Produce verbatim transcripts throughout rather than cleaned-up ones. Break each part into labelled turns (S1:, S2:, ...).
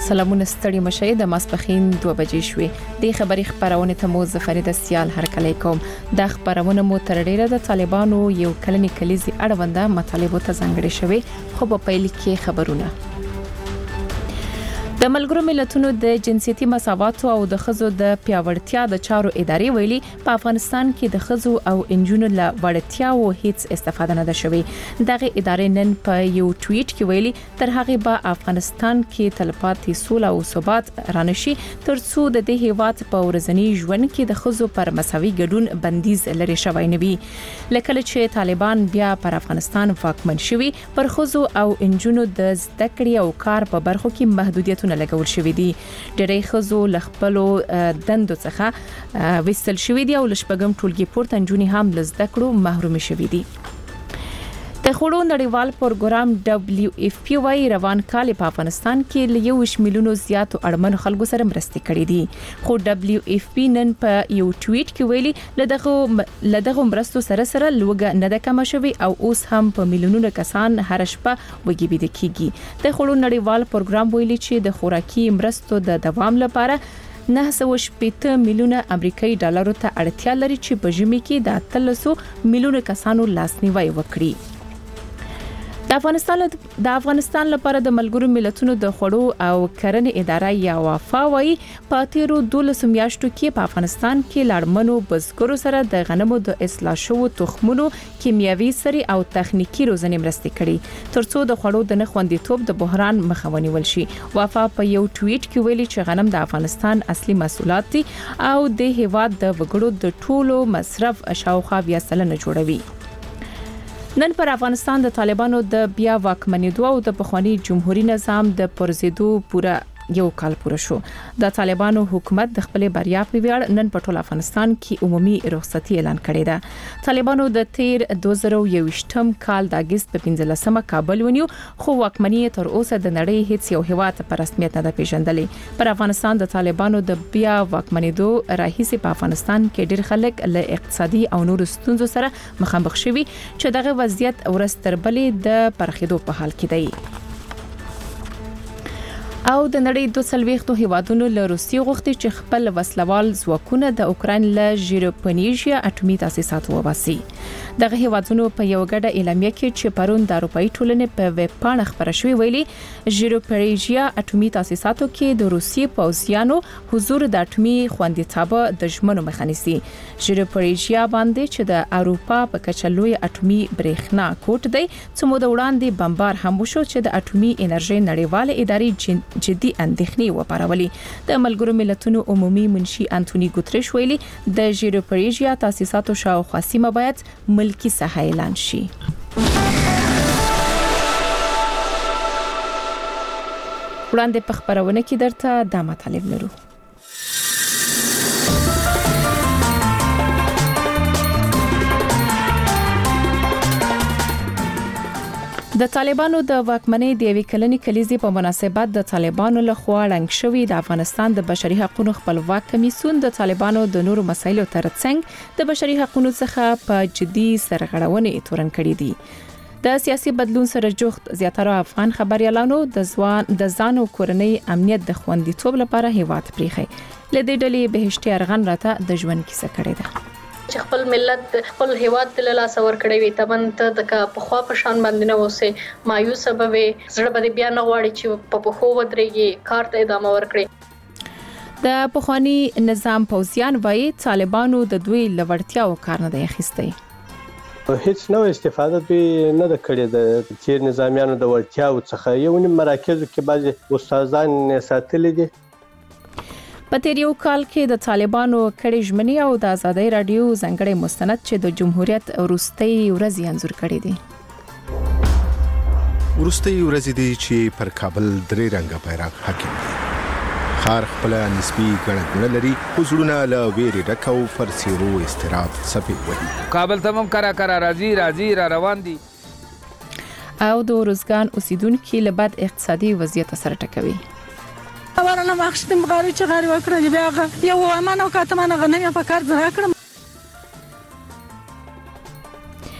S1: سلامونه ستړي مشه د ماسپخین دوه بجې شوې د خبري خبرونه ته مو زفرید سیال هرکلی کوم د خبرونه مو تر ډیره د طالبانو یو کلنی کلیزي اړونده مطالبه ته ځانګړي شوی خو په پیل کې خبرونه د ملګرو ملتونو د جنسيتي مساوات او د خزو د پیاوړتیا د چارو ادارې ویلي په افغانستان کې د خزو او انجونو له وړتیا او هیڅ استفاده نه ده شوی دغه ادارې نن په یو ټویټ کې ویلي تر هغه به افغانستان کې تلپاتې سوله او ثبات رانشي ترڅو د دې هیواد په ورځنی ژوند کې د خزو پر مساوي ګډون بندیز لري شوی نه وي لکه چې طالبان بیا پر افغانستان واکمن شوي پر خزو او انجونو د زده کړې او کار په برخو کې محدودیت نه لګول شوې دي ډېری خزو لخپلو دندو څخه وستل شوې دي او لشپګم ټولګي پورته انجونی هم لزده کړو محروم شوې دي د خړو نړیوال پروګرام دبليو اف پی وايي روان کال په افغانستان کې له یو شمیلونو زیاتو اړمنو خلکو سره مرستې کړې دي خو دبليو اف پی نن په یو ټویټ کې ویلي لدغه لدغه مرستو سره سره لوګه نه د کم شوي او اوس هم په میلیونونو کسان هر شپه وګي بيد کیږي د خړو نړیوال پروګرام ویلي چې د خوراکي مرستو د دوام لپاره نه سوه شپږ میلیونه امریکایي ډالرو ته اړتیا لري چې په ژمي کې د اتلسو میلیونه کسانو لاسنیوي وکړي د افغانستان د افغانستان لپاره د ملګرو ملتونو د خړو او کرنې اداره یا وفا وايي په تیرو دولسو میاشتو کې په افغانستان کې لاړمنو بزګرو سره د غنمو د اصلاح شوو تخمونو کیمیاوي سري او تخنیکی روزنې مرستې کړي ترڅو د خړو د نخوندیتوب د بحران مخه ونیول شي وفا په یو ټویټ کې ویلي چې غنم د افغانستان اصلي محصولات دي او د هیواد د وګړو د ټولو مصرف شاوخوا بیا سلنه جوړوي نن پر افغانستان د طالبانو د بیا واکمنېدو او د پخوانی جمهوریت نظام د پرزیدو پورا یو کال پوره شو د طالبانو حکومت د خپل بریا په ویاړ نن په ټول افغانستان کې عمومي رخصتي اعلان کړې ده طالبانو د تیر دوه زره یوویشتم کال د اگست په پنځلسمه کابل ونیو خو واکمنۍ تر اوسه د نړۍ هیڅ یو هیواد په رسمیت نه ده پیژندلې پر افغانستان د طالبانو د بیا واکمنېدو راهیسې په افغانستان کې ډېر خلک له اقتصادي او نورو ستونزو سره مخامخ شوي چې دغه وضعیت ورستر بلې د پرخېدو په حال کې دی او د نړۍ دوه سلويختو هیوادونو له روسي غوښتي چې خپل وسلوال ځواکونه د اوکرين له ژیروپنیژیا اټومي تاسیسات وباسي دغه هیوادونو په یو ګډه اعلامیه کې چې پرون د اروپאי ټولنې په ویب پاڼه خبره شوې ویلي ژیروپنیژیا اټومي تاسیساتو کې د روسي پوځیانو حضور د اټومي خوندیتابه د ژمنو مخه نیسي ژیروپنیژیا باندې چې د اروپا په کچلوي اټومي برېښنا کوټ دی چې مو د وړاندې بمبار هم وشو چې د اټومي انرژي نړیواله ادارې جدي اندېښنې وپارولې د ملګرو ملتونو عمومي منشي انټونی ګوتریش ویلي د ژیروپنیژیا تاسیساتو شاوخوا سیمه باید ملکی ساحه اعلان شي وړاندې په خبرونه کې درته د مطالب لرو د طالبانو د واکمنۍ د یوې کلنې کلیزې په مناسبت د طالبانو له خوا ړنګ شوی د افغانستان د بشري حقوقو خپلواک کمیسیون د طالبانو د نورو مسایلو ترڅنګ د بشري حقوقو څخه په جدي سرغړونې تورن کړې دي د سیاسي بدلون سره جوخت زیاتره افغان خبريالانو د ځوان د ځان او کورنۍ امنیت د خوندیتوب لپاره هیواد پریخي لدې ډلې بهشتي ارغن راته د ژوند کیسه کړې ده
S2: چې خپل ملت خپل هیواد د لاس اور کړی وي تمن ته د په خوا په شان باندې نه وسه مایوس سبب زړه باندې بیا نه غواړي چې په پخو ودرېږي کار ته ادامه ورکړي
S1: د پخوانی نظام پوزیان وایي طالبانو د دوی لوړتیا او کار نه دی اخیستی
S3: هیڅ نو استفاده به نه د کړې د چیر نظامیانو د وړتیاو څخه یو نیم مراکزو کې بعضي استادان ساتلي دي
S1: په تیر یو کال کې د طالبانو کړي ژمنې او د آزادۍ رادیو ځنګړې مستند چې د جمهوریت وروستۍ ورځې انځور کړي دي
S4: وروستۍ ورځې دي چې پر کابل درې رنګه بیرغ حاکم دي خار خپل نسبی ګڼه لري حضورونه له ویری ډکو پر سیرو استراب سپي وي
S5: کابل تمام کرا کرا راځي راځي را روان دي
S1: او د روزګان اوسیدونکو له بد اقتصادي وضعیت سره ټکوي
S6: ورنه مخشتم غاري چې غاري وکړه بیا یو امانه او کاتمانه غنمه په کار ځای کړم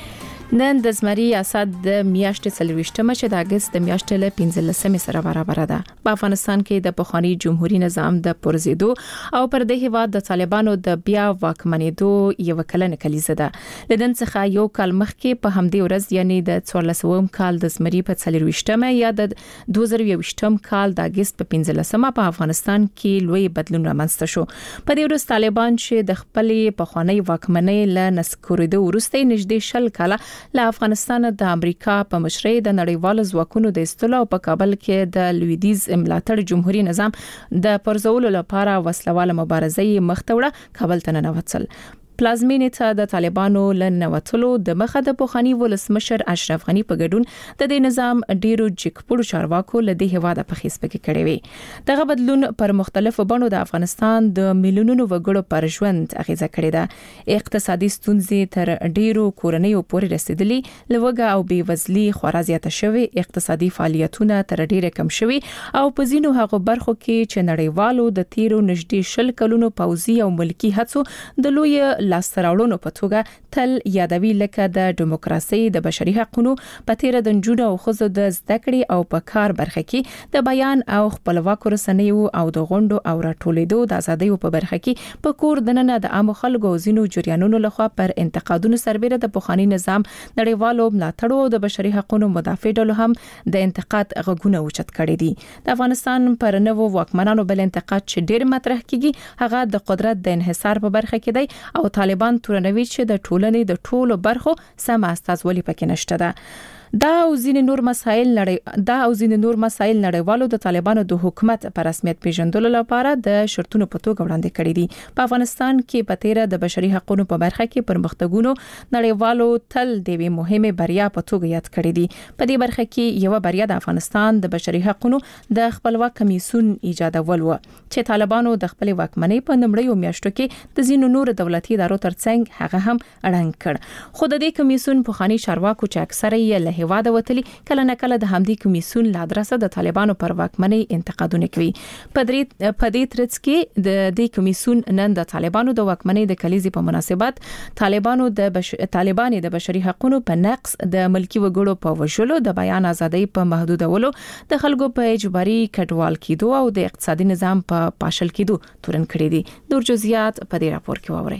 S1: نن د زمري اسد د میاشتې څلويشتمه چې د اگست د میاشتې له پنځلسمې سره برابر ده. په افغانستان کې د پخوانی جمهوریت نظام د پرزیدو او پر د هیواد د طالبانو د بیا واکمنېدو یو کلنه کلیزه ده. لدن څخه یو کال مخکې په همدې ورځ یعنی د څوارلسم کال د زمري په څلويشتمه یا د دوه زره یوویشتم کال د اگست په پنځلسمه په افغانستان کې لوی بدلون رامنځته شو. په دې ورځ طالبان چې د خپلې پخوانی واکمنۍ له نسکوریدو وروسته نږدې شل کاله له افغانستان د امریکا په مشرۍ د نړیوالو ځواکونو د استلو په کابل کې د لویدیز ملاتړ جمهوریت نظام د پرځولو لپاره وسلواله مبارزې مختوړه کابل ته ننوتل. پلازمینې ته د طالبانو لنوتلو د مخه د پوخانی ولسمشر اشرف غنی په ګډون د دې نظام ډیرو جګپړو چارواکو له دې هواده په خېسپکې کړې وي. دغه بدلون پر مختلفو بڼو د افغانستان د میلیونونو وګړو پر ژوند اغیزه کړې ده. اقتصادي ستونزې تر ډیرو کورنیو پورې رسیدلې، لوګه او بیوزلي خورا زیاته شوې، اقتصادي فعالیتونه تر ډیره کم شوي او په ځینو هغو برخو کې چې نړیوالو د تیرو نږدې شل کلونو پوځي او ملکی هڅو د لوی لاستراوړونو په توګه تل یادوي، لکه د دیموکراسي، د بشري حقوقو، په تیر د نجونو او ښځو د زده کړې او په کار برخه کې د بیان او خپلواکو رسنیو او د غونډو او راټولیدو د ازادۍ په برخه کې په کور دننه د عام خلکو او ځینو جریانونو لخوا پر انتقادونو سربېره د پوخانی نظام نړیوالو ملاتړو او د بشري حقوقو مدافع ډلو هم د انتقاد غږونه اوچت کړي دي. د افغانستان پر نوو واکمنانو بل انتقاد چې ډېر مطرح کیږي هغه د قدرت د انحصار په برخه کې دی او طالبان تورنوي چې د ټولنې د ټولو برخو سم استازولي پکې نشته ده. دا او ځینې نور مسایل نړۍ دا او ځینې نور مسایل نړیوالو د طالبانو د حکومت پر رسمیت پیژندلو لپاره د شرطونو په توګه وړاندې کړي دي. په افغانستان کې په تیر د بشري حقوقو په برخه کې پرمختګونو نړیوالو تل د وی مهمه بریا په توګه یاد کړي دي. په دې برخه کې یو بریا د افغانستان د بشري حقوقو د خپلواک کمیسیون ایجادول و چې طالبانو د خپل واکمنۍ په نمړیو میاشتو کې د ځینو نور دولتي ادارو ترڅنګ هغه هم اړنګ کړ. خو د دې کمیسیون په خاني چارواکو چې اکثره یې هیواده وتلی کله نه کله د همدې کمیسیون له ادرسه د طالبانو پر واکمنۍ انتقادونه کوي. په دې په دې ترڅ کې د دې کمیسیون نن د طالبانو د واکمنۍ د کلیزې په مناسبت طالبانو د بش... طالبان د بشري حقوقو په نقص، د ملکی وګړو په وژلو، د بیان ازادۍ په محدودولو، د خلکو په اجباري کډوال کېدو او د اقتصادي نظام په پاشل کېدو تورن کړی دي. نور جزئیات په دې راپور کې واورئ.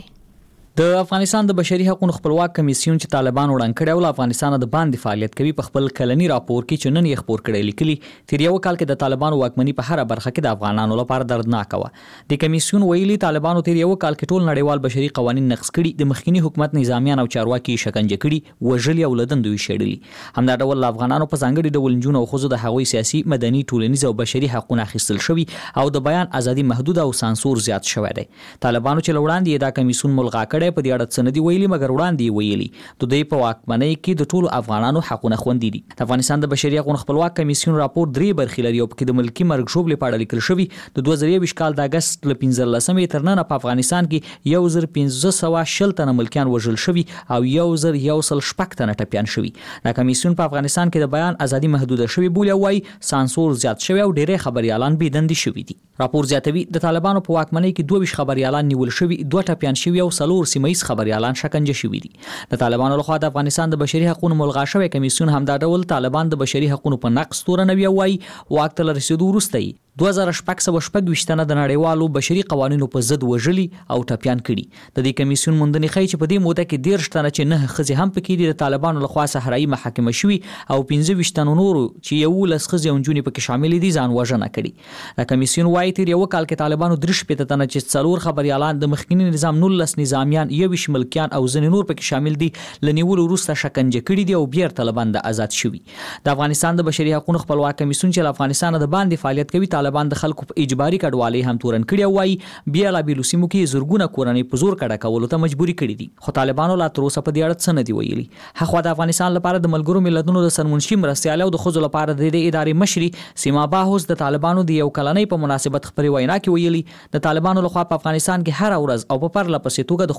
S7: د افغانستان د بشري حقوقو خپلواک کمیسیون چې طالبان وړاندې کړی او افغانستان د باندې فعالیت کوي په خپل کلنی راپور کې چې نن یې خبر کړی لیکلي تیر یو کال کې د طالبانو واکمنۍ په هر برخه کې د افغانانو لپاره دردناک و. د کمیسیون ویلي طالبانو تیر یو کال کې ټول نړیوال بشري قوانین نقض کړي، د مخکنی حکومت نظامیان او چارواکي شکنجه کړي، وژلي او لدندوي شړلي. همدا ډول افغانانو په ځانګړي ډول جنونو او خزو د هغوی سیاسي، مدني، ټولنیز او بشري حقوقونه اخیستل شوي او د بیان ازادي محدود او سانسور زیات شوی دی. طالبانو چې وړاندې دا کمیسیون ملغا کړي په دې اړه سندي ویلي مګر وړاندې ویلي د دوی په واکمنۍ کې د ټولو افغانانو حقونه خوندي دي. د افغانستان د بشري حقوقو خپلواک کمیسیون راپور درې برخې لري او پکې د ملکی مرګ ژوبلې په اړه لیکل شوی. د دوه زره یوویشت کال د اگست ل پنځلسمې تر نن په افغانستان کې یو زر پنځه سوه شل تنه ملکیان وژل شوي او یو زر یو سل شپږ تنه ټپیان شوي. دا کمیسیون په افغانستان کې د بیان ازادي محدوده شوی بولی او وايي سانسور زیات شوی او ډېری خبريالان بيدندې شوي دي. راپور زیاتوي د طالبانو په واکمنۍ کې دوه ویشت خبريالان نیول شوي، دوه ټپیان شوي او څلور سیمایي خبريالان شکنجه شوي دي. د طالبانو لخوا د افغانستان د بشري حقوقو ملغا شوی کمیسیون همدا ډول طالبان د بشري حقوقو په نقص تورنوي او وايي واک ته رسیدو وروسته دوه زره شپږ سوه شپږ ویشت تنه د نړیوالو بشري قوانینو په ضد وژلي او ټپیان کړي. د دې کمیسیون موندنې ښیي چې په دې موده کې دېرش تنه چې نه ښځې هم پکې دي د طالبانو لخوا صحرایي محاکمه شوي او پنځه ویشت تنو نورو چې یولس ښځې او نجونې پکې شاملې دي ځان وژنه کړې. د کمیسیون وايي تیر یو کال کې طالبانو درې شپېته تنه چې څلور خبريالان د مخکنی نظام نولس نظامیان، یوویشت ملکیان او ځینې نور پکې شامل دي له نیولو وروسته شکنجه کړي دي او بیرته طالبان د آزاد شوي. د افغانستان د بشري حقوقو خپلواک کمیسیون چې له افغانستان د باندې فعالیت کوي طالبان د خلکو په اجباري کډوالۍ هم تورن کړي او وايي بیا لا بیلو سیمو کې زورګونه کورنۍ په زور کډه کولو ته مجبوري کړي دي. خو طالبانو لا تر اوسه په دې اړه څه نه دي ویلي. هغه د افغانستان لپاره د ملګرو ملتونو د سرمنشي مرستیال او د خزو لپاره د دې ادارې مشري سیما باهوس د طالبانو د یو کلنۍ په مناسبت خبري وینا کې ویلي د طالبانو لخوا په افغانستان کې هر ورځ او په پرله پسې توګه د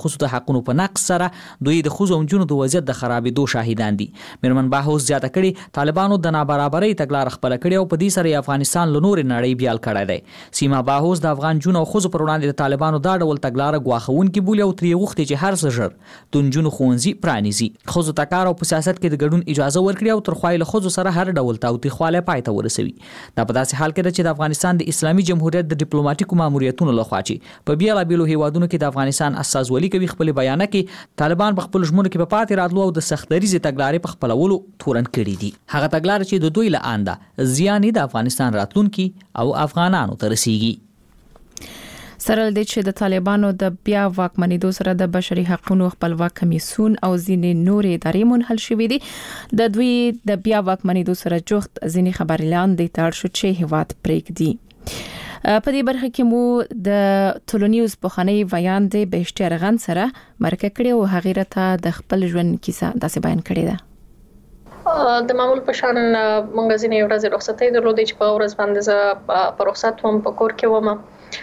S7: خصوصي د حقوقو په نقص سره دوی د خزو او جنونو د وضعیت د خرابېدو شاهدان دي. میرمن باهوس زیاته کړي طالبانو د نابرابرۍ تګلاره خپل کړي او په دې سره افغانستان له نور نړۍ بیال کړی دی. سیما باهوس د افغان جنونو او خزو پر وړاندې د طالبانو دا ډول تګلاره ګواښونکې بولي او ترې غوښتي چې هر څه ژر د نجونو ښوونځي پرانیزي، خزو ته کار او په سیاست کې د ګډون اجازه ورکړي او تر خوایله خزو سره هر ډول تاوتریخوالی پای ته ورسوي. دا په داسې حال کې ده چې د افغانستان د اسلامي جمهوریت د ډیپلوماټیکو ماموریتونو لخوا چې په بیلابیلو هیوادونو کې د افغانستان استازولي کوي خپل بیانات کې طالبان په خپل ژمنو کې په پاتې راتلو او د سختدریزې تګلارې په خپلولو تورن کړي دي. هغه تګلارې چې د دوی له آنده زیان د افغانستان راتلونکي او افغانانو ته رسیږي.
S1: سره د چې د طالبانو د بیا واکمنېدو سره د بشري حقوقو خپلواک کمیسیون او ځینې نورې ادارې منحل شوې دي. د دوی د بیا واکمنېدو سره جوخت ځینې خبريالان د تړ شو چې هیواد پریږدي. په دې برخه کې مو د ټولنیوز بخاني ویان د بهشتي ارغن سره مرکه کړې او هغه ته د خپل ژوند کیسه داسې بیان کړې ده.
S2: د معمول په شان مونږ ځینې ورځې رخصتۍ درلودې چې په ورځ باندې زه په رخصت وم، په کور کې وم.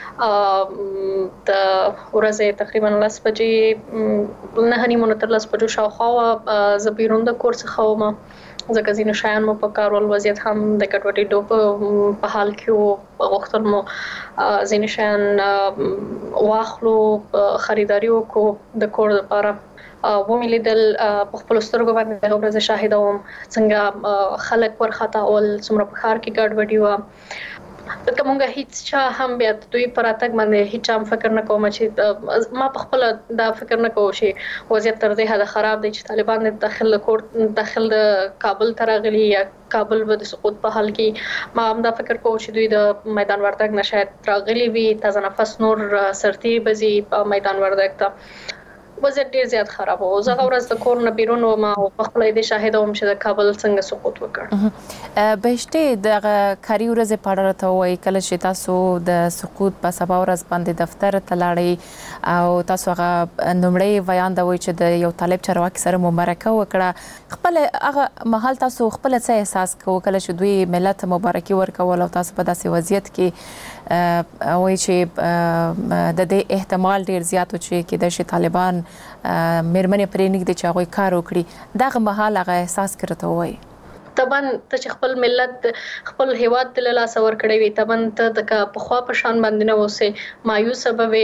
S2: د ورځې تقریبا لس بجې نه نیمه تر لس بجو شاوخوا زه بیرون د کور څخه وم، ځکه ځینې شیان مو په کار ول وضعیت هم د ګډوډېدو په حال کې وو. غوښتل مو ځینې شیان واخلو، خریداري وکړو د کور لپاره. ومې لیدل په خپلو سترګو باندې دغه ورځې شاهده وم څنګه خلک ورخطا ول، څومره په ښار کې ګډوډي وه. لکه مونږ هیڅ چا هم بیا دوی پر اتګ باندې هیڅ هم فکر نه کوم چې ما په خپل دا فکر نه کوم چې وضعیت تر دې حد خراب دی چې طالبان د داخل کور داخل د کابل ته راغلي یا کابل به د سقوط په حال کې. ما هم دا فکر کوم چې دوی د میدان وردګ نه شاید راغلي وي، تازه نفس نور سرتي بزي په میدان وردګ ته. وضعیت ډیر زیات خراب و. زه غوړز د کور نه بیرون وم او په خپل دې شاهد وم چې د کابل څنګه سقوط وکړ.
S1: بهشتي د کاري ورځې په اړه ته وایي کله چې تاسو د سقوط په سبا ورځ باندې دفتر ته لاړې او تاسو هغه نومړی بیان دا وایي چې د یو طالب چارواکي سره مو مرکه وکړه، خپل هغه مهال تاسو خپل څه احساس کوو کله چې دوی ملت مبارکي ورکول او تاسو په داسې وضعیت کې وایي چې د دې احتمال ډیر زیات و چې کېدای شي طالبان مېرمنې پرې نږدې چې هغوی کار وکړي، دغه مهال هغه احساس کړته وایي؟
S2: طبعا ته چې خپل ملت خپل هیواد ته لاس ور کړی وي، طبعا ته د په خوا په شان باندې نه اوسې مایوس به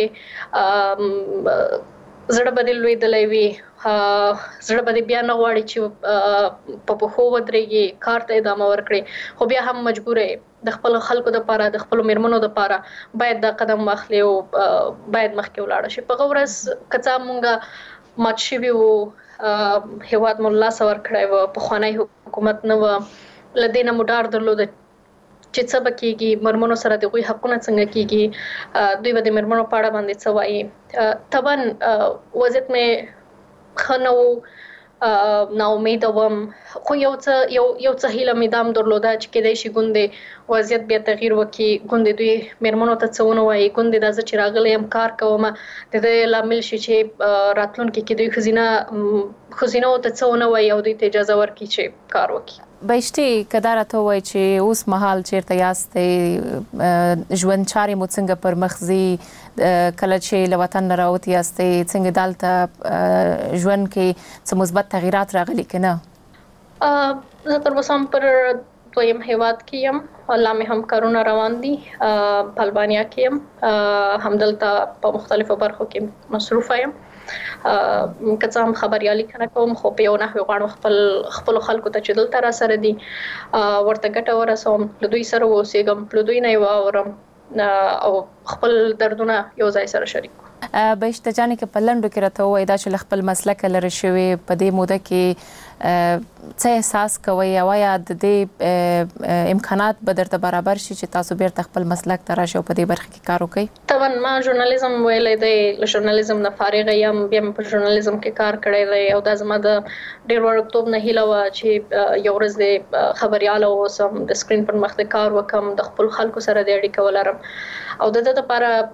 S2: زړه بدل وي دلای وي، زړه بدل بیا نه غواړي چې په پخو ودرېږي، کار ته ادامه ورکړي، خو بیا هم مجبورې د خپل خلکو لپاره د خپل میرمنو لپاره باید دا قدم واخلي او باید مخکې ولاړ شي. په غوړس کڅا مونږه مات شوی وو، هیواد مولا سور کړی و، په خوانی حکومت نه و، لدینه مډار درلود چې څه بکیږي، مرمنو سره د غوي حقونه څنګه کیږي، دوی به د مرمنو په اړه باندې څه وایي. طبعا وضعیت مې خنو نا امید وم، خو یو څه یو یو څه هیله مې دام درلوده چې کېدای شي ګوندې وضعیت بیا تغییر وکړي، ګوندې دوی میرمنو ته څه ونه وایي، ګوندې دا زه چې راغلی یم کار کوم د دې لامل شي چې راتلونکي کې دوی ښځینه ښځینو ته څه ونه وایي او دوی ته اجازه ورکړي چې کار وکړي.
S1: بهشتي کدار ته وایي چې اوس مهال چیرته یاستئ، ژوند چارې مو څنګه پر مخ ځي، کله چې له وطن نه راوتي یاستئ څنګه دلته ژوند کې څه مثبت تغیرات راغلي که نه؟
S2: زه تر اوسه هم پر دویم هیواد کې یم، لا مې هم کارونه روان دي، په البانیا کې یم، همدلته په مختلفو برخو کې مصروفه یم. که څه هم خبريالي کنه کوم، خو په یو نحوي غواړم خپل خپل خلکو ته چې دلته را سره دي ورته ګټه ورسوم، له دوی سره اوسېږم، له دوی نه واورم او خپل دردونه یو ځای سره شریک کړم.
S1: بهشته جانې که په لنډو کې راته ووایي دا چې له خپل مسلکه لرې شوې په دې موده کې څه احساس کوئ او یا د دې امکانات به درته برابر شي چې تاسو بیرته خپل مسلک ته راشئ او په دې برخه کې کار وکړئ؟
S2: طبعا ما ژورنالیزم ویلی دی، له ژورنالیزم نه فارغه یم، بیا مې په ژورنالیزم کې کار کړی دی او دا زما د ډېر وړکتوب نه هیله وه چې یو ورځ د خبریاله واوسم، د سکرین پر مخ د کار وکړم، د خپل خلکو سره د اړیکه ولرم او د ده دپاره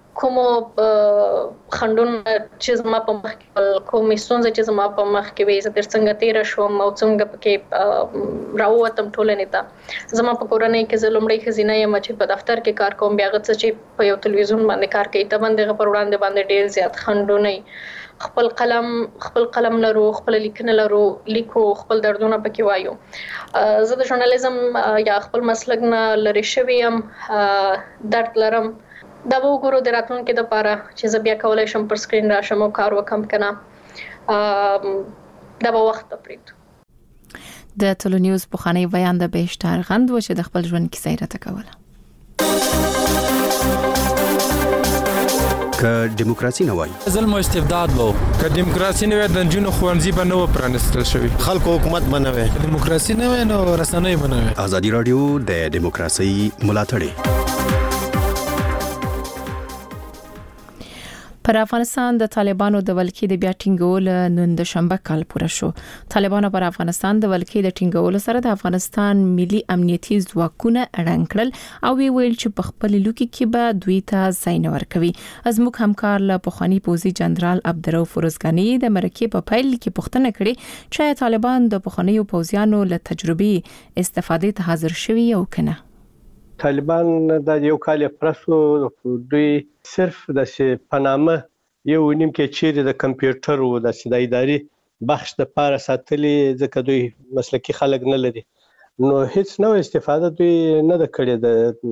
S2: کوم خندون چې زما په مخ کې کوم ستونزې چې زما په مخ کې وي زه تر څنګه تیر شوم او څنګه پکې راووتم ټولنې ته. زما په کورنۍ کې زه لومړی ښځینه یم چې په دفتر کې کار کوم، بیا هغه چې په یو تلویزیون باندې کار کوي ته باندې پر وړاندې باندې ډیر زیات خندونه، خپل قلم خپل قلم لرو، خپل لیکنه لرو، لیکو، خپل دردونه پکې وایو. زه د ژورنالیزم یا خپل مسلک نه لری شوی یم، درد لرم. دا به وګورو د راتلونکي لپاره چې زه بیا کولای شم پر سکرین راشم او کار وکم کنه. دا به وخت پرېږدو.
S1: د ټولو نیوز پخوانی بیان د بهشتر غند و چې د خپل ژوند کیسه یې راته کوله.
S8: که دیموکراسي نه وای
S9: ظلم او استبداد وو، که دیموکراسي نه وای د جنونو خوانزي به نه و پرانستل شوی،
S8: خلکو حکومت به نه وای،
S9: دیموکراسي نه وای نو رسنۍ به نه وای.
S8: ازادي رادیو د دیموکراسي ملاتړ.
S1: پر افغانستان د طالبانو د ولکې د بیا ټینګول نن د شنبه کال پوره شو. طالبانو پر افغانستان د ولکې د ټینګول سره د افغانستان ملي امنیتي ځواکونه اړنګ کړل او وی ویل چې په خپل لوکي کې به دوی ته ځای نه ورکوي. زموږ همکار له پخوانی پوزي جنرال عبدالرؤف فروزګانی د مرکې په پیل کې پوښتنه کړې چې طالبان د پخوانیو پوزیانو له تجربې استفادې ته حاضر شوي او کنه.
S3: طالبان د یو کال پرسو دوی صرف د پنامه یو نیم کې چیرې د کمپیوټر او د سیده اداري بخش د پاره ساتلې ځکه دوی مسلکی خلک نه لري، نو هیڅ نو استفاده دوی نه د کړې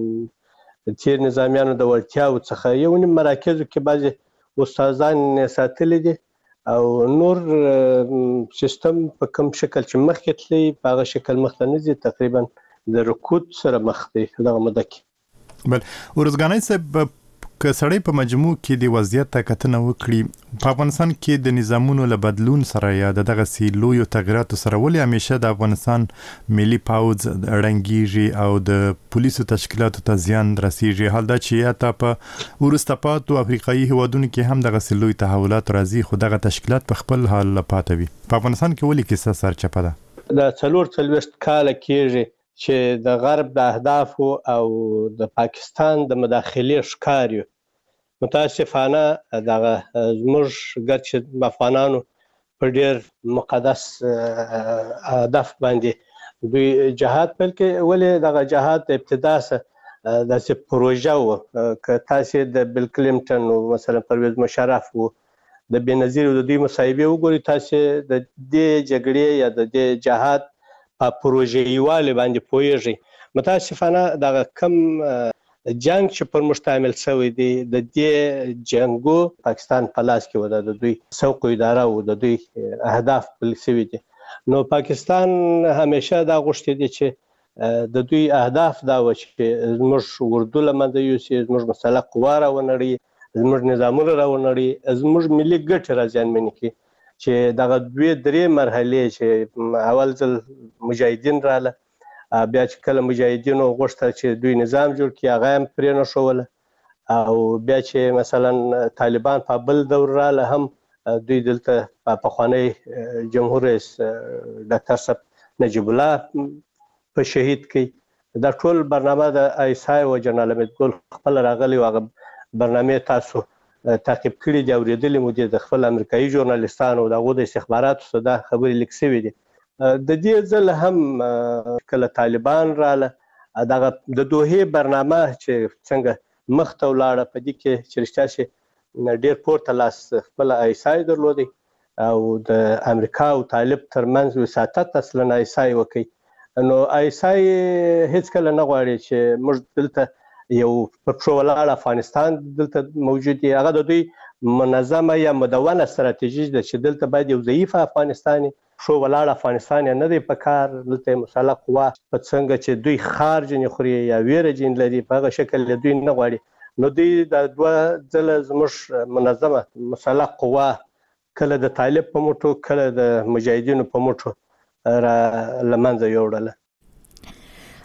S3: د چیر نظامیانو د ورتیاو څخه. یو نیم مراکزو کې بعضي استادان ساتلې دي او نور سیستم په کوم شکل چې مخکې تللی په هغه شکل مخته نه ځي، تقریبا د رکود سره مخ دی دغه مده کې.
S10: بل ورزګانی صاحب که سړی په مجموع کې د وضعیت کتنه وکړي په افغانستان کې د نظامونو له بدلون سره یا دغه سی لوی تغیراتو سره ولې همیشه د افغانستان ملي پاوز رنګيږي او د پولیسو تشکیلاتو ته زیان رسیږي، حال دا چې یا تا په ورسته پاتو افریقایي هیوادونو کې هم دغه سی لوی تحولات راځي خو دغه تشکیلات په خپل حال پاتوي. په افغانستان کې ولې کیسه سرچپه ده؟
S3: د څلور څلوېښت کاله کېږي چې د غرب د اهدافو او د پاکستان د مداخلې ښکار یو. متاسفانه دغه زموږ ګرچې افغانانو په ډېر مقدس هدف باندې دوی جهاد پیل کړي، ولې دغه جهاد د ابتدا سره داسې پروژه وه که تاسې د بیل کلینټن او مثلا پرویز مشرف و د بېنظیر د دوی مصاحبې وګورئ، تاسې د دې جګړې یا د دې جهاد په پروژه‌یوالي باندې پوهیږي. متاسفانه دغه کم جنگ چې پر مشتمل شوی دی د دې جنگو پاکستان په لاس کې و، د دوی سوق اداره او د دوی اهداف بل شوی دي. نو پاکستان همیشه دا غوښتي دي چې د دوی اهداف دا و چې زموږ اردو لمنځه یوسي، زموږ مسلح قوا راونړي، زموږ نظامونه راونړي، زموږ ملي ګټې راځانمنې کړي. چې دغه دوی درې مرحلې چې اول ځل مجاهدین رااله، بیا چې کله مجاهدینو غوښته چې دوی نظام جوړ کړي هغه هم پرې نه ښوله، او بیا چې مثلا طالبان په بل دور رااله هم دوی دلته په پخوانی جمهور رئیس ډاکټر صاحب نجیب الله په شهید کړي. دا ټول برنامه د ایسای او جنرال احمد ګل خپل راغلی او هغه برنامه تاسو تعقیب کړي دي، اورېدلې مو دي د خپل امریکایي ژورنالیستانو او دغه د استخباراتو څخه دا خبرې لیک شوې دي. د دې ځل هم کله طالبان رااله دغه د دوحې برنامه چې څنګه مخ ته ولاړه په دې کې چې رښتیا شي ډېر پورته لاس خپل ایسای درلودی او د امریکا او طالب ترمنځ وساطت اصلا ایسای وکړي. نو ایسای هیڅ کله نه غواړي چې موږ دلته یو په پښو ولاړ افغانستان دلته موجود دی، هغه د دوی منظمه یا مدونه ستراتیژي ده چې دلته باید یو ضعیف افغانستان پښو ولاړ افغانستان نه دی په کار، دلته مسلح قوا په څنګه چې دوی خار جن خوري یا ویره جن لري په هغه شکل دوی نه غواړي. نو دوی د دوه ځله زموږ منظمه مسلح قوا کله د طالب په موټو کله د مجاهدینو په موټو را لمنځه یوړله.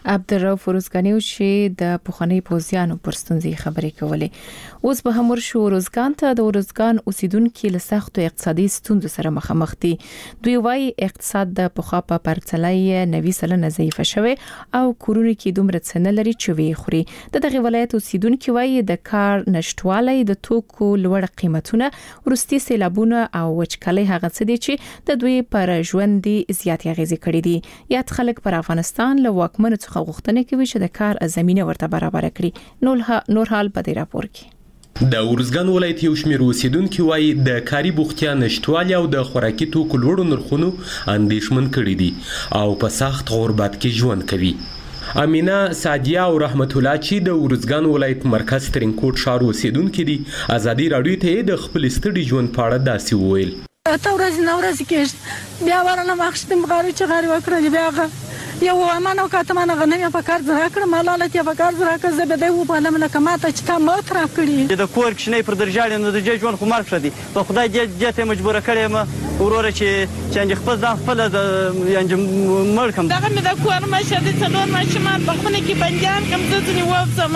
S1: عبدالرؤف روزګانیو چې د پخوانی پوزیانو پر ستونزې خبرې کولې. اوس به هم ورشو روزګان ته. د روزګان اوسیدونکو له سختو اقتصادي ستونزو سره مخامخ دي. دوی وايي اقتصاد د پخوا په پرتله نوي سلنه ضعیفه شوی او کورونه کې دومره څه نه لري چې وی خوري. د دغه ولایت اوسیدونکو وايي د کار نشټوالی د توکو لوړ قیمتونه ورستي سیلابونه او وچکالي هغه څه دي چې د دوی پر ژوند زیات اغیزې کړې دي. یاد خلک پر افغانستان له واکمنو څخه غوښتنه کوي چې د کار زمينه ورته برابر کړي. نور حال په دې راپور کې
S11: د ورزګان ولایت یو شمېر اوسیدونکو وايي د کاري بوختیا نشټوالي او د خوراکي توکو لوړو نرخونو اندېښمن کړي دي او په سخت غربت کې ژوند کوي. امینه سادیا او رحمت الله چې د ورزګان ولایت مرکز ترینکوټ ښار اوسیدونکو دي ازادي راډیو ته د خپل ستړي ژوند په اړه داسې وویل.
S6: ته ورځ نه ورځ کېږي بیا ورنه مخشتم غاري چې غاري وکړه بیا یو امانه کاتمانه غنمه په کار زرا کړ مالاله ته په کار زرا کړ زبده و په لمنه کماته چې تا مات را کړی
S12: د کور کښنه پر درجاله نو د ژوند خو مرګ شدي په خدای دې ته مجبور کړی ما وروره چې چې خپل ځان خپل د یعنی ملکم
S6: دغه مې د کور ما شدي څلور ماشومان په خونه کې بنجان کم ځنی وځم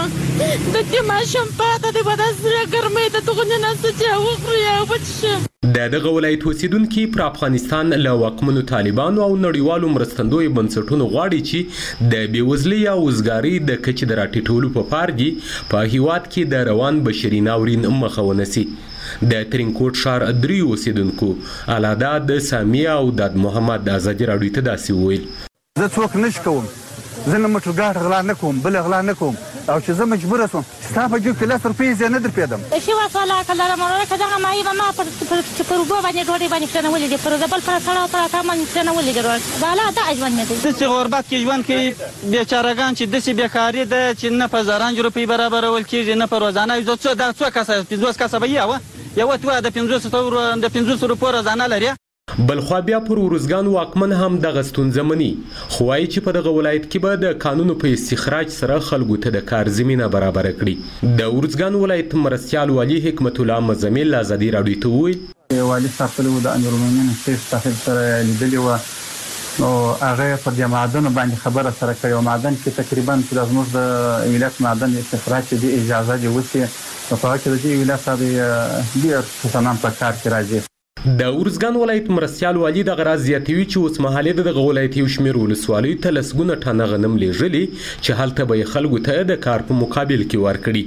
S6: د دې ماشوم پاته د بدن سره ګرمې د دغه نه څه وخوري او بچ
S11: د دغه ولایت اوسیدونکو پر افغانستان له واکمنو طالبانو او نړیوالو مرستندوی بنسټونو غواړي چې د بیوزلۍ او وزګاری د کچې د راټیټولو په پار دي په هیواد کې د روان بشري ناورین مخه ونیسي. د ترینکوټ ښار درې اوسیدونکو الادا د سامیه او د محمد ازادي راډیو ته داسې وویل.
S13: زه څوک نش کوم زه نه مټرګاټ غلا نه کوم بل غلا نه کوم او چې زه مجبور اسم ستا په جوب کې لاس روپۍ زه نه در پیدم
S14: شي وساله کله مره کله ما یې ما پر پر وګو باندې ډوډۍ باندې څنګه ولې پر بل پر سره پر تا باندې څنګه ولې ګرځول بالا دا ژوند مې دي
S12: چې غربت کې ژوند کې بیچارهګان چې د سی بیکاری ده چې نه په زران روپۍ برابر ول کېږي نه پر روزانه یو څه دا څه کاسه پنځوس کاسه به یو یو تو د پنځوس تور د پنځوس روپۍ روزانه لري.
S11: بلخوا بیا پر ورزګان واکمن هم دغه ستونزه مني خو وايي چې په دغه ولایت کې به د قانونو په استخراج سره خلکو ته د کار زمينه برابر کړي. د ورزګان ولایت مرستيال والي حکمت الله مزمل ازادي راډیو ته وویل
S13: والي صاحب له د انورمنټ سټیټ صاحب سره لیدلی و نو هغه پر د معدن باندې خبره سره کوي او معدن کې تقریبا د زموږ د ولایت معدن استخراج دی اجازه دی وسی په هغه کې د ولایت صاحب ډیر څه په کار کې راځي.
S11: د ورزګان ولایت مرستيال والي د غراز زیاتوي چې اوس مهاله د ولایت یو شمېر ولسوالیو ته لسګونه ټنه غنم لیږلي چې هلته به خلکو ته د کار په مقابل کې ورکړي.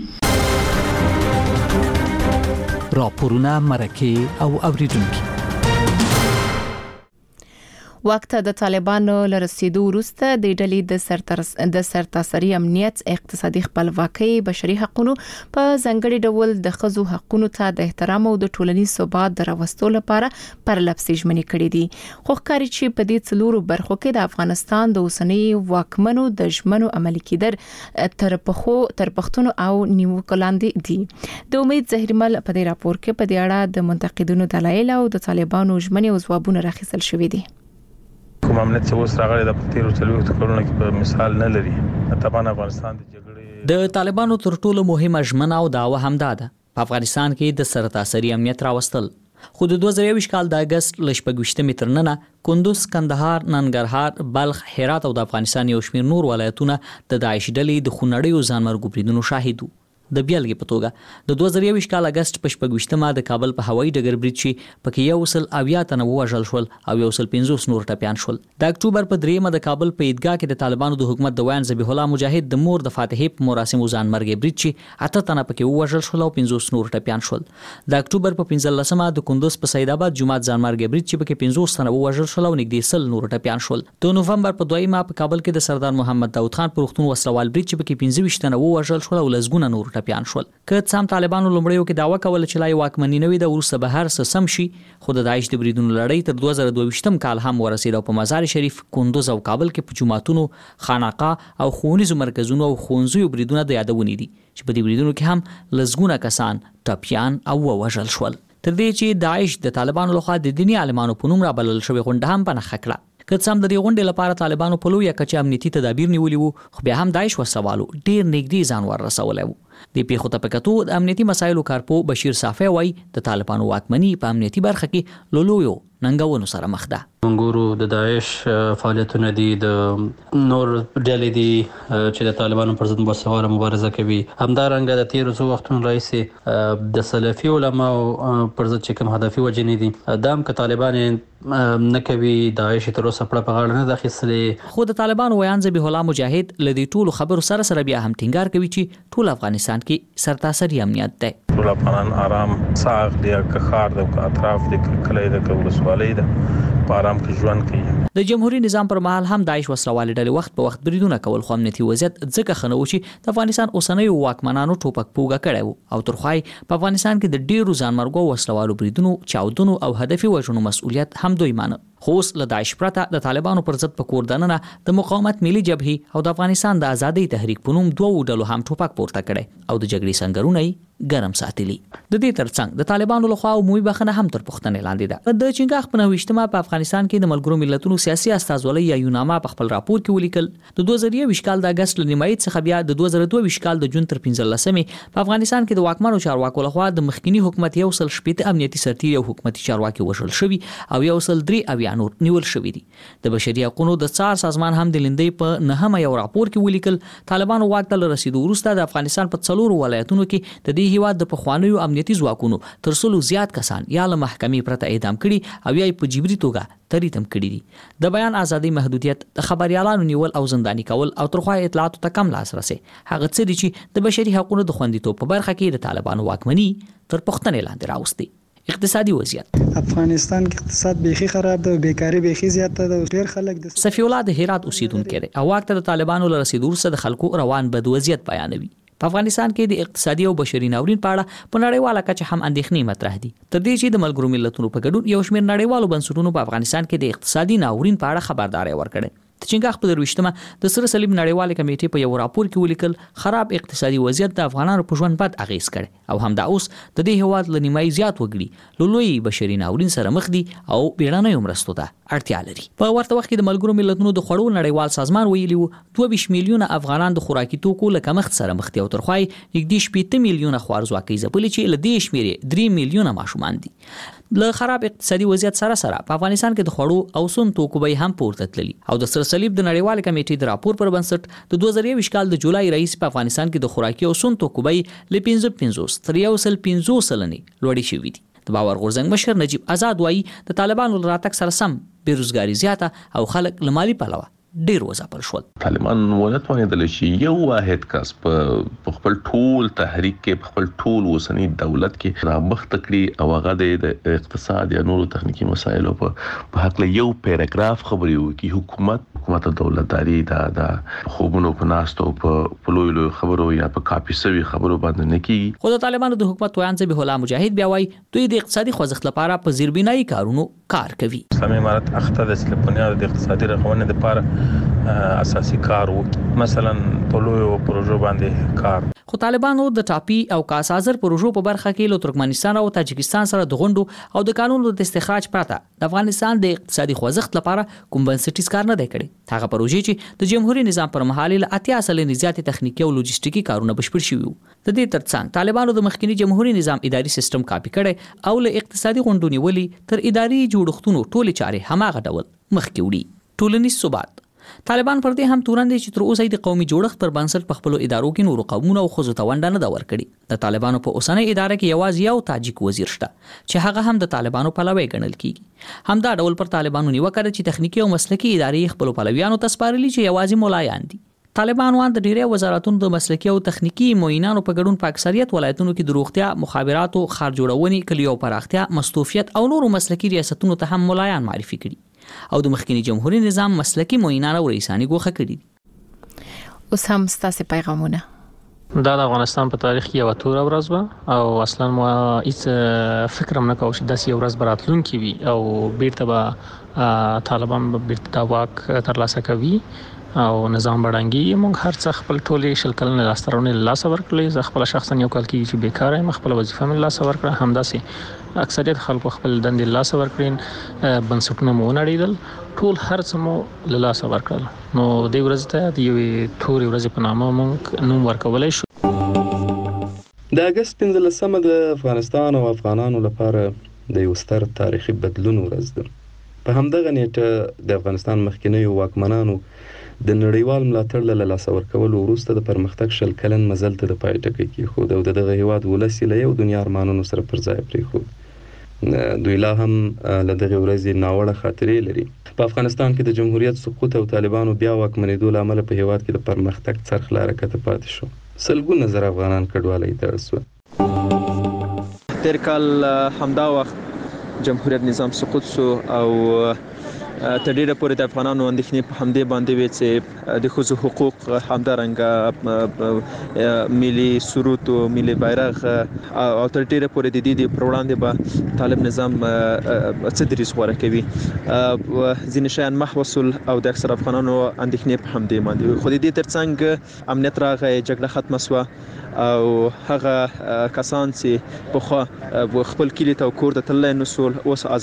S15: راپورونه مرکه او اوریدونکو
S1: وخت د طالبانو لرسیدو وروسته د ډلې د سرتر د سرتاسري امنیت اقتصادي خپلواکۍ بشري حقوقو په ځنګړي ډول د خزو حقوقو ته د احترام او د ټولنیز ثبات دراوستلو لپاره پر لپسې ژمنې کړې دي. خو ښکاري چې په دې څلورو برخو کې د افغانستان د اوسنۍ واکمنو د ژمنو عملي کېدل تر پخو تر پښتون او نیوکو لاندې دي. د امید زهرمل په دې راپور کې په دې اړه د منتقدینو دلایل او د طالبانو ژمنې او ځوابونه راخیستل شوې دي.
S16: کوم امنیت چې اوس راغلی د تیرو څلوېښتو کلونو کې په مثال نه لري. طبعا افغانستان د جګړې
S7: د طالبانو تر ټولو مهمه ژمنه او دعوه همدا ده په افغانستان کې د سرتاسري امنیت راوستل. خو د دوه زره یوویشت کال د اگست ل شپږویشتمې تر ننه کندوز، کندهار، ننګرهار، بلخ، هرات او د افغانستان یو شمېر نور ولایتونه د داعش ډلې د خونړیو ځانمرګو بریدونو شاهد وو. د بیلګې په توګه د دوه زره یوویشت کال اگست په شپږویشتمه د کابل په هوایي ډګر برید شي پکې یو سل اویا تنه وژل شول او یو سل پنځوس نور ټپیان شول. د اکتوبر په دریمه د کابل په عیدګاه کې د طالبانو د حکومت د ویان ذبیح الله مجاهد د مور د فاتحې په مراسمو ځانمرګي برید شي اته تنه پکې وژل شول او پنځوس نور ټپیان شول. د اکتوبر په پنځلسمه د کندوز په سید آباد جمعه ځانمرګي برید شي پکې پنځوس تنه وژل شول او نږدې سل نور ټپیان شول. د نوفمبر په دویمه په کابل کې د سردار محمد داود خان پر وختون وسلوال برید شي پکې پنځه ویشت تنه وژل شول او لسګونه نور ټپیان شول. سم طالبانو لومړیو کې داوا کوله چې لای واکمنی نوې د ورسره به هر څه سم شي خو د داعش د بریدونو لړۍ تر دوه زره دوه ویشتم کال هم ورسېد او په مزار شریف، کندوز او کابل کې په جوماتونو، خانقاه او ښوونیزو مرکزونو او ښوونځیو بریدونه د یادونې دي چې په دې بریدونو کې هم لسګونه کسان ټپیان او وژل شول. تر دې چې داعش د طالبانو لخوا د دیني عالمانو په نوم رابلل شوی غونډه هم په نښه کړه. که څه هم د دې غونډې لپاره طالبانو په لویه کچه امنیتي تدابیر نیولي وو خو بیا هم داعش ورسوالو ډېر نږدې ځان ور رسولی وو. د پیښو ته پکاتو د امنیتي مسایلو کارپو بشیر صافی وای د طالبانو واکمني په امنیتي برخه کې لولویو ننګونو سره مخ ده.
S17: منګورو د داعش فعالیتونه دي، د نور ډلې دي چې د طالبانو پر ضد باسواده مبارزه کوي. همدارنګه د تیرو څو وختونو راهیسې د سلفي علماو پر ضد چې کوم هدفي وجنې دي دا هم که طالبان نه کوي، داعش تر اوسه پړه په غاړه نه ده اخیستلې.
S7: خو د طالبانو ویان ذبیح الله مجاهد له دې ټولو خبرو سره سره بیا هم ټینګار کوي چې ټول افغانستان کې سرتاسري امنیت دی.
S16: ټول افغانان آرام ساغ دی، که ښار دی، که اطراف دی، که کلی دی، که ولسوالۍ ده، په آرام کې ژوند کوي.
S7: د جمهوریت نظام پر مهال هم داعش وسلوالې ډلې وخت په وخت بریدونه کول، خو امنیتي وضعیت ځکه ښه نه و چې د افغانستان اوسنیو واکمنانو ټوپک پوګه کړی و او ترخوای په افغانستان کې د ډیرو ځانمرګو وسلوالو بریدونو، چاودنو او هدفي وژنو مسؤلیت هم دوی مانه. خو اوس له داعش پرته د طالبانو پر ضد په کور دننه د مقاومت ملي جبهې او د افغانستان د ازادۍ تحریک په نوم دوه ډلو هم ټوپک پورته کړي او د جګړې سنگرونه یې ګرم ساتلي. د دې ترڅنګ د طالبانو لخوا عمومي بخښنه هم تر پوښتنې لاندې ده. د چنګاښ په نوښتما په افغانستان کې د ملګرو ملتونو سیاسي استازولۍ یا یوناما په خپل راپور کې ولیکل د دوه زره یو کال د اگست له نیمایي څخه بیا د دوه زره دوه کال د جون تر پنځلسمې په افغانستان کې د واکمنو چارواکو لخوا د مخکنی حکومت یو سل شپږ امنیتي سرتیري او حکومتي چارواکي وژل شوي او یو سل درې اویا نور نیول شوي دي. د بشري حقوقو د څار سازمان هم د لندې په نهمه یو راپور کې ولیکل طالبانو واک ته رسیدو وروسته د افغانستان په څلورو ولایتونو کې د دې هیواد د پخوانیو امنیتي ځواکونو تر څلو زیات کسان یا له محکمې پرته اعدام کړي او یا په جبري توګه تریتم کړي دي. د بیان ازادي محدودیت، د خبريالانو نیول او زنداني کول او ترخوای اطلاعاتو ته کم لاسرسي هغه څه دي چې د بشري حقوقو د خوندیتوب په برخه کې د طالبانو واکمني تر پوښتنې لاندې راوستي. اقتصادي وضعیت
S18: افغانستان کې اقتصاد بیخي خراب ده، بیکاری بیخي زیاته ده، ډېر خلک د
S7: صفی الله د هرات اوسیدونکو دی او واک ته د طالبانو له رسیدو سره د خلکو روان بد وضعیت بیانوي. په افغانستان کې د اقتصادي او بشري ناورین په اړه په نړیواله کچه هم اندېښنې مطرح دي. تر دې چې د ملګرو ملتونو په ګډون یو شمېر نړیوالو بنسټونو په افغانستان کې د اقتصادي ناورین په اړه خبرداري ورکړه. د چنګاښ په درويشتمه د سره صلیب نړیواله کمیټې په یو راپور کې ولیکل خراب اقتصادي وضعیت د افغانانو په ژوند بد اغیز کړي او همدا اوس د دې هواد لنیمای زیات وګړي لولوي بشري ناورین سره مخ دي او بیړنۍ مرستو ته اړتیا لري. په ورته وخت کې د ملګرو ملتونو د خوړو نړیوال سازمان ویلي وو دوه ویشت میلیونه افغانان د خوراکي توکو له کمښت سره مخ دي او ترخوای نږدې شپږ میلیونه خوارځواکي ځپلي چې له دې شمیرې درې میلیونه ماشومان دي. له خراب اقتصادي وضعیت سره سره په افغانستان کې د خوړو او سون توکو به هم پورته تللي او د سره صلیب د نړیوال کمیټې د راپور پر بنسټ د دوه زره یو کال د جولای رئیس په افغانستان کې د خوراکي او سون توکو به ل پنځه پنځوس تر یو سل پنځوس سلنې لوړې شوې دي. د باور غورځنګ مشر نجیب آزاد وایي د طالبانو راتګ سره سم بیروزګاری زیاته او خلک له مالی پلوه ډیر وځپل شول.
S19: طالبان ولتونه شي یو واحد کس په خپل ټول تحریک کې په خپل ټول وسنی دولت کې را مخ تکړي او هغه د اقتصاد یا نورو تخنیکی مسایلو په حق له یو پیراګراف خبري وکي. حکومت حکومت دولتداري دا د خوبونو په ناستو په لوی لوی خبرو یا په کاپي سوي خبرو باندې نه کیږي.
S7: خو د طالبانو د حکومت ویان ذبیح الله مجاهد بیا وایي دوی د اقتصادي خوځښت لپاره په زیربنایي کارونو کار کوي.
S16: اسلامي امارت اخته د سلپونیا د اقتصادي رغونې لپاره اساسي کار وکړي، مثلا په لویو پروژو باندې کار.
S7: خو طالبانو د ټاپي او کاسازر پروژو په برخه کې له ترکمنستان او تاجکستان سره د غونډو او د قانونو د استخراج پرته د افغانستان د اقتصادي خوځښت لپاره کوم بنسټیز کار نه دی کړی. هغه پروژې چې د جمهوریت نظام پر مهال له اتیا سلنې زیاتې تخنیکی او لوجستیکي کارونه بشپړ شوي وو. د دې ترڅنګ طالبانو د مخکنی جمهوریت نظام اداري سیستم کاپی کړي او له اقتصادي غونډو نیولې تر اداري جوړښتونو ټولې چارې هماغه ډول مخکې وړي. ټولنیز ثبات طالبان پر دې هم تورن دي چې تر اوسه د قومي جوړښت پر بنسټ په خپل ادارو کې نور قومونه او خزو ته ونډه نه دا ورکړي. د طالبانو په اوسنۍ اداره کې یوازې یو تاجک وزیر شته چې هغه هم د طالبانو پلوی ګڼل کیږي. همدا ډول پر طالبانو نیوکه ده چې تخنیکی او مسلکی ادارې خپل پلویانو ته سپارلي چې یوازې مولایان دي. طالبانو د ډیری وزارتونو د مسلکی او تخنیکی معینانو په ګډون په اکثریت ولایتونو کې د روغتیا، مخابراتو، ښار جوړونې، کلیو پراختیا، مستوفیت او نورو مسلکی ریاستونو ته هم مولایان معرفي کړي او د مخکنی جمهوریت نظام مسلکی معینان او رئیسانی ګوښه کړي دي.
S1: اوس هم ستاسو پیغامونه.
S20: دا د افغانستان په تاریخ کې یو تور ورځ و او اصلا مو هیڅ فکر هم نه کاوه چې داسې یو ورځ براتلونکې وي او بیرته به طالبان به بیرته دا واک ترلاسه کوي او نظام بډانګي. موږ هر څه خپل ټولې شل کلنې لاسترونه لاس ورکړلې. زه خپل شخصا یو کال کې چې بیکار یم، خپل وظیفه مې لاس ورکړه. همداسې اکثریت خلکو خپل دندې لاس ورکړین، بنسټونه مو نړیدل، ټول هر څه مو لاس ورکړل. نو د ورځ ته د یوې تورې ورځې په نامه موږ نوم ورکولای شو.
S21: د اگست پنځلسمه د افغانستان او افغانانو لپاره د یو ستر تاریخي بدلون ورځ ده. په همدغه نیټه د افغانستان مخکینیو واکمنانو د نړیوال ملاتړ له لاسه ورکولو وروسته د پرمختګ شل کلن مزل ته د پای ټکی کېښود او د دغه هیواد ولس له یو دنیا ارمانونو سره پر ځای پرېښود. دوی لا هم له دغه ورځې ناوړه خاطرې لري. په افغانستان کې د جمهوریت سقوط او طالبانو بیا واکمنېدو له امله په هیواد کې د پرمختګ څرخ له حرکته پاتې شو. سلګونه زره افغانان کډوالۍ ته اړ شول.
S22: تیر کال همدا وخت جمهوریت نظام سقوط شو او تر ډیره پورې د افغانانو اندېښنې په همدې باندې وې چې د ښځو حقوق همدارنګه ملي سرود او ملي بیرغ او تر ډیره پورې د دې پر وړاندې به طالب نظام څه دریځ غوره کوي. ځینې شیان محو شول او د اکثر افغانانو اندېښنې په همدې باندې خو د دې ترڅنګ امنیت راغی، جګړه ختمه شوه او هغه کسان چې پخوا خپل کلي ته او کور ته تللی نه شول اوس